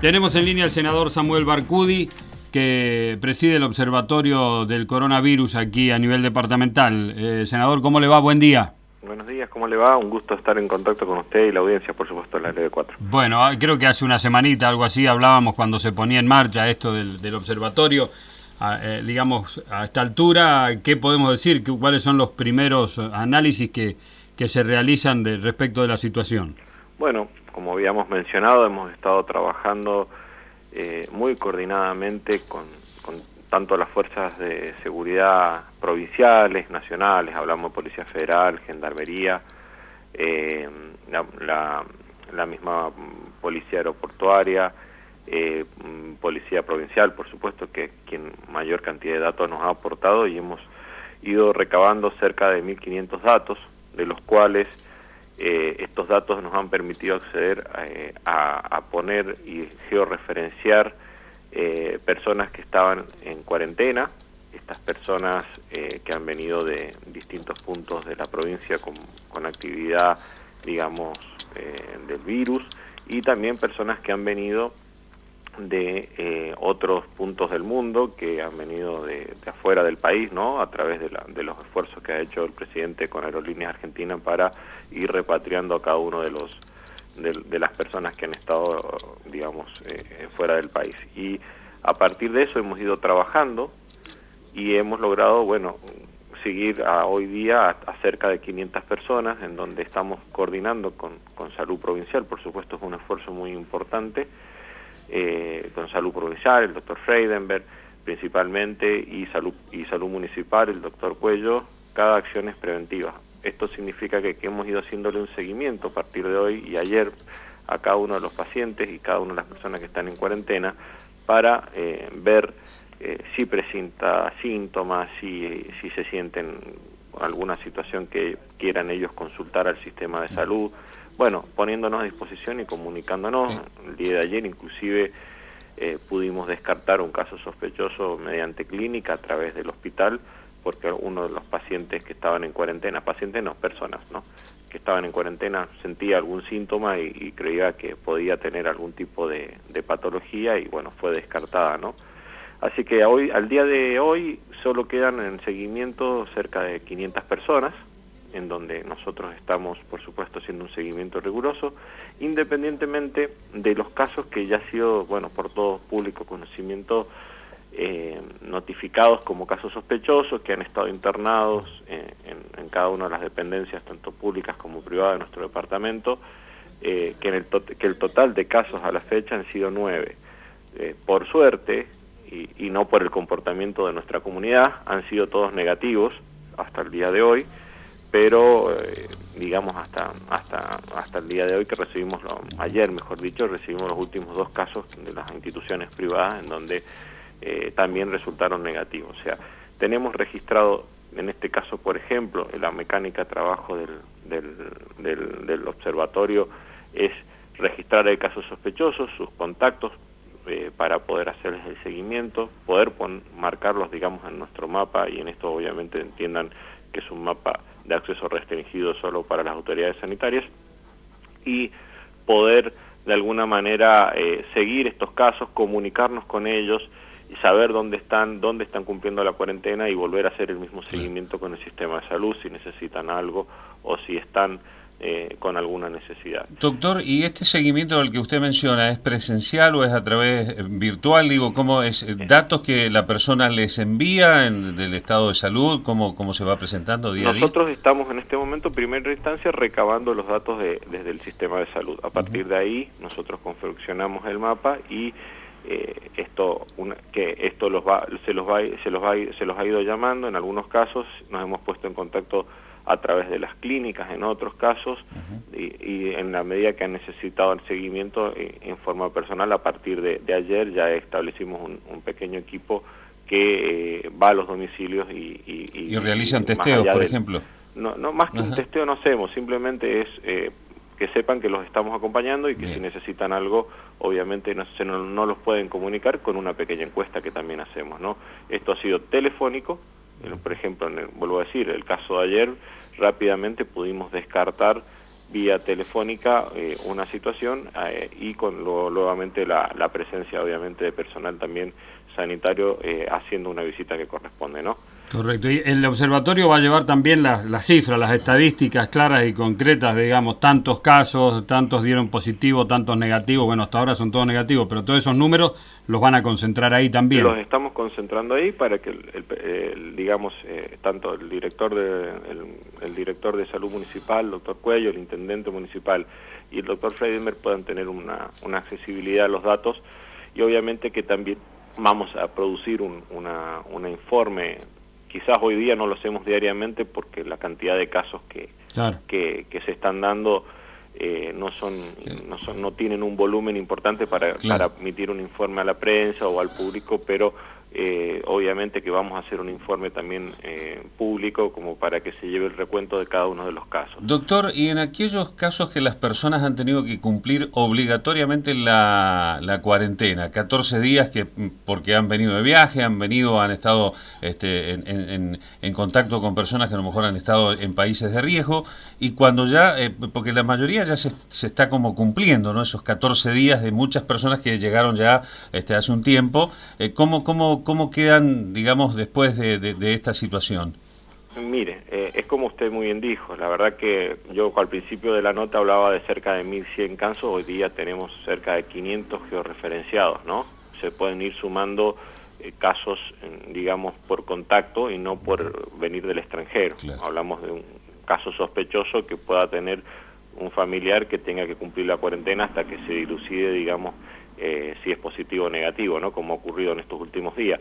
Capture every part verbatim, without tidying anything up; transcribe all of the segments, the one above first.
Tenemos en línea al senador Samuel Barcudi, que preside el Observatorio del Coronavirus aquí a nivel departamental. Eh, senador, ¿cómo le va? Buen día. Buenos días, ¿cómo le va? Un gusto estar en contacto con usted y la audiencia, por supuesto, en la T V cuatro. Bueno, creo que hace una semanita, algo así, hablábamos cuando se ponía en marcha esto del, del observatorio. A, eh, digamos, a esta altura, ¿qué podemos decir? ¿Cuáles son los primeros análisis que, que se realizan de, respecto de la situación? Bueno, como habíamos mencionado, hemos estado trabajando eh, muy coordinadamente con, con tanto las fuerzas de seguridad provinciales, nacionales, hablamos de Policía Federal, Gendarmería, eh, la, la, la misma Policía Aeroportuaria, eh, Policía Provincial, por supuesto, que quien mayor cantidad de datos nos ha aportado, y hemos ido recabando cerca de mil quinientos datos, de los cuales eh, estos datos nos han permitido acceder eh, a, a poner y georreferenciar Eh, personas que estaban en cuarentena, estas personas eh, que han venido de distintos puntos de la provincia con, con actividad, digamos, eh, del virus, y también personas que han venido de eh, otros puntos del mundo, que han venido de, de afuera del país, ¿no? A través de, la, de los esfuerzos que ha hecho el presidente con Aerolíneas Argentinas para ir repatriando a cada uno de los De, de las personas que han estado, digamos, eh, fuera del país. Y a partir de eso hemos ido trabajando y hemos logrado, bueno, seguir a hoy día a, a cerca de quinientas personas, en donde estamos coordinando con, con Salud Provincial. Por supuesto, es un esfuerzo muy importante, eh, con Salud Provincial, el doctor Freidenberg principalmente, y Salud, y Salud Municipal, el doctor Cuello. Cada acción es preventiva. Esto significa que, que hemos ido haciéndole un seguimiento a partir de hoy y ayer a cada uno de los pacientes y cada una de las personas que están en cuarentena para eh, ver eh, si presenta síntomas, si, si se sienten alguna situación que quieran ellos consultar al sistema de salud. Bueno, poniéndonos a disposición y comunicándonos. El día de ayer inclusive eh, pudimos descartar un caso sospechoso mediante clínica a través del hospital, porque uno de los pacientes que estaban en cuarentena, pacientes no, personas, ¿no?, que estaban en cuarentena sentía algún síntoma y, y creía que podía tener algún tipo de, de patología y, bueno, fue descartada, ¿no? Así que hoy, al día de hoy solo quedan en seguimiento cerca de quinientas personas, en donde nosotros estamos, por supuesto, haciendo un seguimiento riguroso, independientemente de los casos que ya ha sido, bueno, por todo público conocimiento, Eh, notificados como casos sospechosos, que han estado internados eh, en, en cada una de las dependencias, tanto públicas como privadas de nuestro departamento, eh, que, en el to que el total de casos a la fecha han sido nueve. Eh, por suerte, y, y no por el comportamiento de nuestra comunidad, han sido todos negativos hasta el día de hoy, pero eh, digamos hasta hasta hasta el día de hoy que recibimos, lo, ayer mejor dicho, recibimos los últimos dos casos de las instituciones privadas en donde Eh, también resultaron negativos. O sea, tenemos registrado, en este caso, por ejemplo, en la mecánica de trabajo del, del, del, del observatorio es registrar el caso sospechoso, sus contactos, eh, para poder hacerles el seguimiento, poder pon, marcarlos, digamos, en nuestro mapa, y en esto obviamente entiendan que es un mapa de acceso restringido solo para las autoridades sanitarias, y poder de alguna manera eh, seguir estos casos, comunicarnos con ellos, y saber dónde están, dónde están cumpliendo la cuarentena, y volver a hacer el mismo seguimiento con el sistema de salud si necesitan algo o si están eh, con alguna necesidad. Doctor, ¿y este seguimiento al que usted menciona es presencial o es a través virtual? Digo, ¿cómo es? ¿Datos que la persona les envía en, del estado de salud? ¿Cómo, cómo se va presentando día a día? Nosotros estamos en este momento, en primera instancia, recabando los datos de, desde el sistema de salud. A partir uh-huh. de ahí, nosotros confeccionamos el mapa y Eh, esto una, que esto los va se los va se los va se los ha ido llamando. En algunos casos nos hemos puesto en contacto a través de las clínicas, en otros casos uh-huh. y, y en la medida que han necesitado el seguimiento eh, en forma personal. A partir de, de ayer ya establecimos un, un pequeño equipo que eh, va a los domicilios y y, y, y realizan y, testeos, por del, ejemplo. No, no más que uh-huh. un testeo no hacemos, simplemente es eh, que sepan que los estamos acompañando y que Bien. Si necesitan algo, obviamente no, se no, no los pueden comunicar con una pequeña encuesta que también hacemos, ¿no? Esto ha sido telefónico, por ejemplo, en el, vuelvo a decir, el caso de ayer, rápidamente pudimos descartar vía telefónica eh, una situación eh, y con lo, nuevamente la, la presencia obviamente de personal también sanitario eh, haciendo una visita que corresponde, ¿no? Correcto. Y el observatorio va a llevar también las, las cifras, las estadísticas claras y concretas, digamos, tantos casos, tantos dieron positivo, tantos negativos, bueno, hasta ahora son todos negativos, pero todos esos números los van a concentrar ahí también. Los estamos concentrando ahí para que, el, el, el, digamos, eh, tanto el director, de, el, el director de salud municipal, el doctor Cuello, el intendente municipal y el doctor Freidenberg puedan tener una, una accesibilidad a los datos y obviamente que también vamos a producir un una, una informe. Quizás hoy día no lo hacemos diariamente porque la cantidad de casos que, claro. que, que se están dando eh, no son no son no tienen un volumen importante para, claro. para emitir un informe a la prensa o al público, pero eh, obviamente que vamos a hacer un informe también eh, público como para que se lleve el recuento de cada uno de los casos. Doctor, y en aquellos casos que las personas han tenido que cumplir obligatoriamente la, la cuarentena, catorce días que porque han venido de viaje, han venido, han estado este, en, en, en contacto con personas que a lo mejor han estado en países de riesgo, y cuando ya, eh, porque la mayoría ya se, se está como cumpliendo, ¿no? Esos catorce días de muchas personas que llegaron ya este, hace un tiempo, eh, ¿cómo, cómo ¿Cómo quedan, digamos, después de, de, de esta situación? Mire, eh, es como usted muy bien dijo, la verdad que yo al principio de la nota hablaba de cerca de mil cien casos, hoy día tenemos cerca de quinientos georreferenciados, ¿no? Se pueden ir sumando eh, casos, digamos, por contacto y no por venir del extranjero. Claro. Hablamos de un caso sospechoso que pueda tener un familiar que tenga que cumplir la cuarentena hasta que se dilucide, digamos, Eh, si es positivo o negativo, ¿no? Como ha ocurrido en estos últimos días.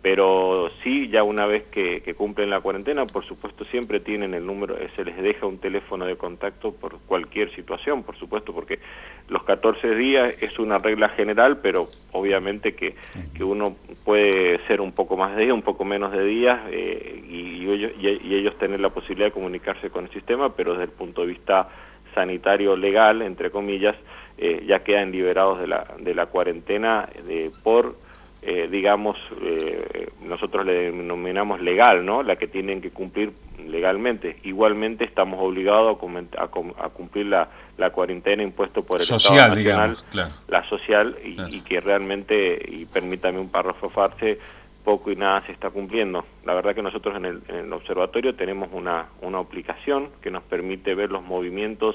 Pero sí, ya una vez que, que cumplen la cuarentena, por supuesto siempre tienen el número, eh, se les deja un teléfono de contacto por cualquier situación, por supuesto, porque los catorce días es una regla general, pero obviamente que, que uno puede ser un poco más de días, un poco menos de días, eh, y, y, ellos, y, y ellos tener la posibilidad de comunicarse con el sistema, pero desde el punto de vista sanitario legal, entre comillas, eh, ya quedan liberados de la, de la cuarentena de, por, eh, digamos, eh, nosotros le denominamos legal, ¿no? La que tienen que cumplir legalmente. Igualmente estamos obligados a, a, a cumplir la, la cuarentena impuesta por el social, Estado Nacional, digamos, claro. la social, y, claro. y que realmente, y permítame un párrafo farse, poco y nada se está cumpliendo. La verdad que nosotros en el, en el observatorio tenemos una, una aplicación que nos permite ver los movimientos,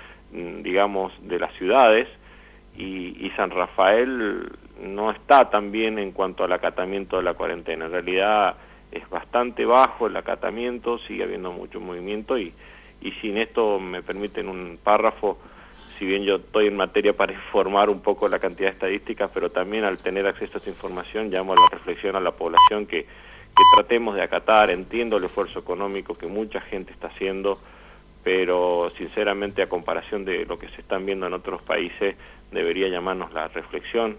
digamos, de las ciudades, y, y San Rafael no está tan bien en cuanto al acatamiento de la cuarentena. En realidad es bastante bajo el acatamiento, sigue habiendo mucho movimiento, y, y sin esto me permiten un párrafo, si bien yo estoy en materia para informar un poco la cantidad de estadísticas, pero también al tener acceso a esta información llamo a la reflexión a la población que, que tratemos de acatar. Entiendo el esfuerzo económico que mucha gente está haciendo, pero sinceramente a comparación de lo que se están viendo en otros países debería llamarnos la reflexión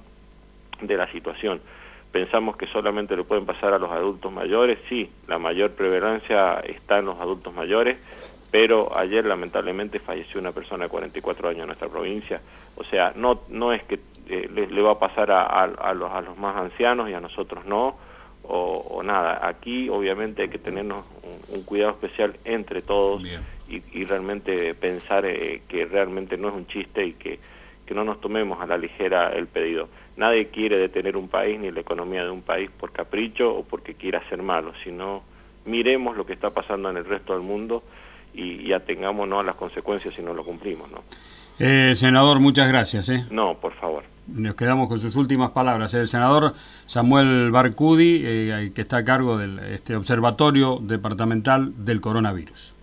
de la situación. Pensamos que solamente le pueden pasar a los adultos mayores, sí, la mayor prevalencia está en los adultos mayores, pero ayer lamentablemente falleció una persona de cuarenta y cuatro años en nuestra provincia. O sea, no no es que eh, le, le va a pasar a, a, a, los, a los más ancianos y a nosotros no, o, o nada. Aquí obviamente hay que tenernos un, un cuidado especial entre todos y, y realmente pensar eh, que realmente no es un chiste y que, que no nos tomemos a la ligera el pedido. Nadie quiere detener un país ni la economía de un país por capricho o porque quiera ser malo, sino miremos lo que está pasando en el resto del mundo y, y atengámonos a las consecuencias si no lo cumplimos, ¿no? Eh, senador, muchas gracias. ¿eh? No, por favor. Nos quedamos con sus últimas palabras. El senador Samuel Barcudi, eh, que está a cargo del este observatorio departamental del coronavirus.